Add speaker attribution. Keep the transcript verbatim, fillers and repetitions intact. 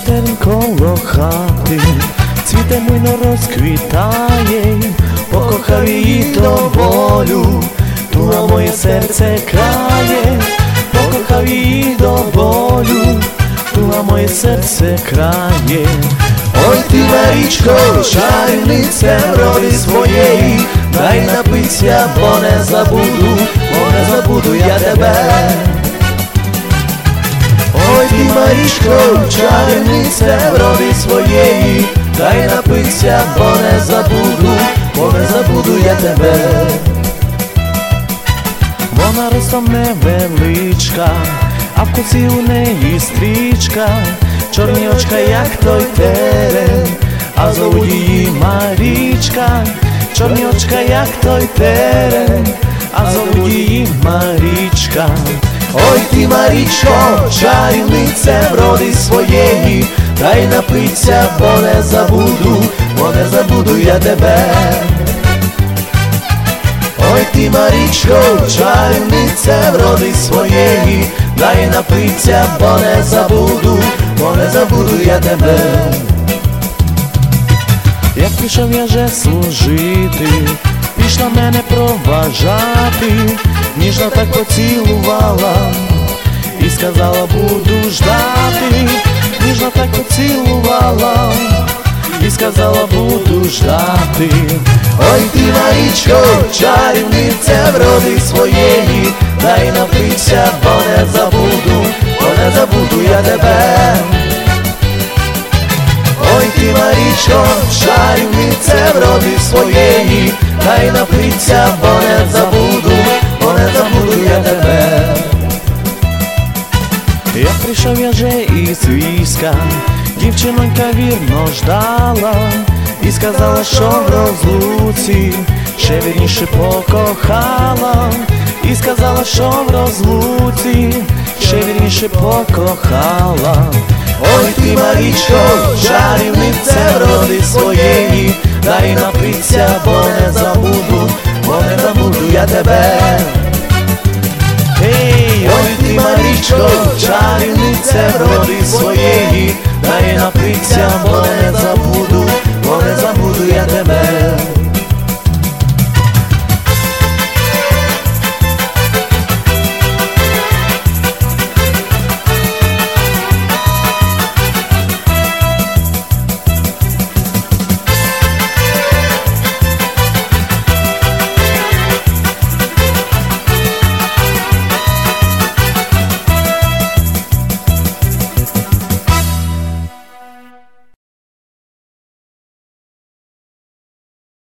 Speaker 1: терен коло хати, цвіте буйно розквітає, покохав її до болю, туга моє серце крає, покохав її до болю, туга моє серце крає. Ой ти, Марічко, чарівнице вроди своєї, дай напиться, бо не забуду, бо не забуду я тебе. Ой ти, Марічко, чарівнице вроди своєї, дай напиться, бо не забуду, бо не забуду я тебе. Вона ростом невеличка, а в куці у неї стрічка, чорні очка, як той терен, а зовуть її Марічка. Чорні очка, як той терен, а зовуть її Марічка. Ой ти, Марічко, чарівнице вроди своєї, дай напиться, бо не забуду, бо не забуду я тебе. Ой ти, Марічко, чарівнице вроди своєї, дай напиться, бо не забуду, бо не забуду я тебе. Як пішов я же служити, пішла мене проважати, ніжно так поцілувала і сказала, буду ждати. Ніжно так поцілувала і сказала, буду ждати. Ой ти, Марічко, чарівнице вроди своєї, дай напиться, бо не забуду, бо не забуду я тебе. Ой ти, Марічко, чарівнице вроди своєї, дай напиться, бо не забуду, бо не забуду я тебе. Я прийшов я же із війська, дівчинонька вірно ждала і сказала, що в розлуці ще вірніше покохала. І сказала, що в розлуці ще вірніше покохала. Ой ти, Марічко, чарівнице вроди своєї, дай напиться, бо не забуду, бо не забуду я тебе.